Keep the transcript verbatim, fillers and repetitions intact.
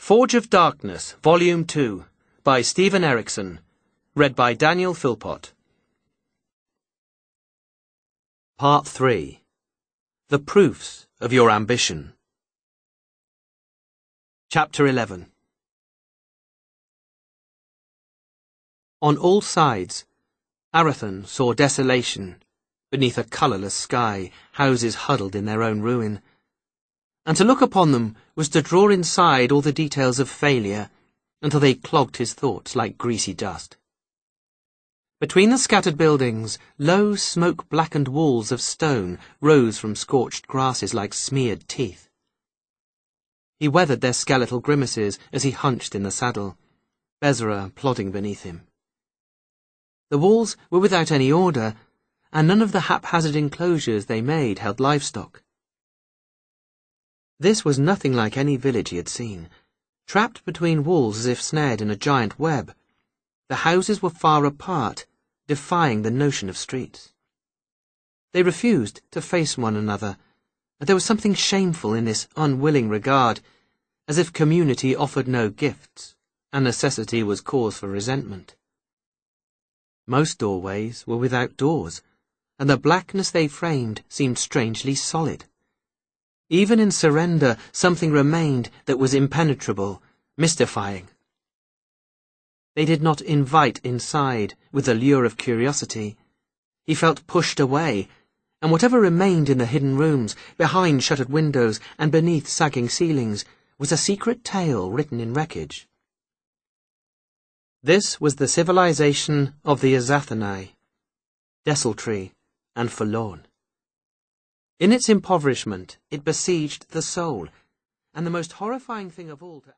Forge of Darkness, Volume two, by Stephen Erickson, read by Daniel Philpott. Part three. The Proofs of Your Ambition. Chapter eleven. On all sides, Arathon saw desolation, beneath a colourless sky, houses huddled in their own ruin. And to look upon them was to draw inside all the details of failure, until they clogged his thoughts like greasy dust. Between the scattered buildings, low, smoke-blackened walls of stone rose from scorched grasses like smeared teeth. He weathered their skeletal grimaces as he hunched in the saddle, Bezra plodding beneath him. The walls were without any order, and none of the haphazard enclosures they made held livestock. This was nothing like any village he had seen. Trapped between walls as if snared in a giant web, the houses were far apart, defying the notion of streets. They refused to face one another, and there was something shameful in this unwilling regard, as if community offered no gifts, and necessity was cause for resentment. Most doorways were without doors, and the blackness they framed seemed strangely solid. Even in surrender, something remained that was impenetrable, mystifying. They did not invite inside with the lure of curiosity. He felt pushed away, and whatever remained in the hidden rooms, behind shuttered windows and beneath sagging ceilings, was a secret tale written in wreckage. This was the civilization of the Azathanai, desultory and forlorn. In its impoverishment, it besieged the soul, and the most horrifying thing of all to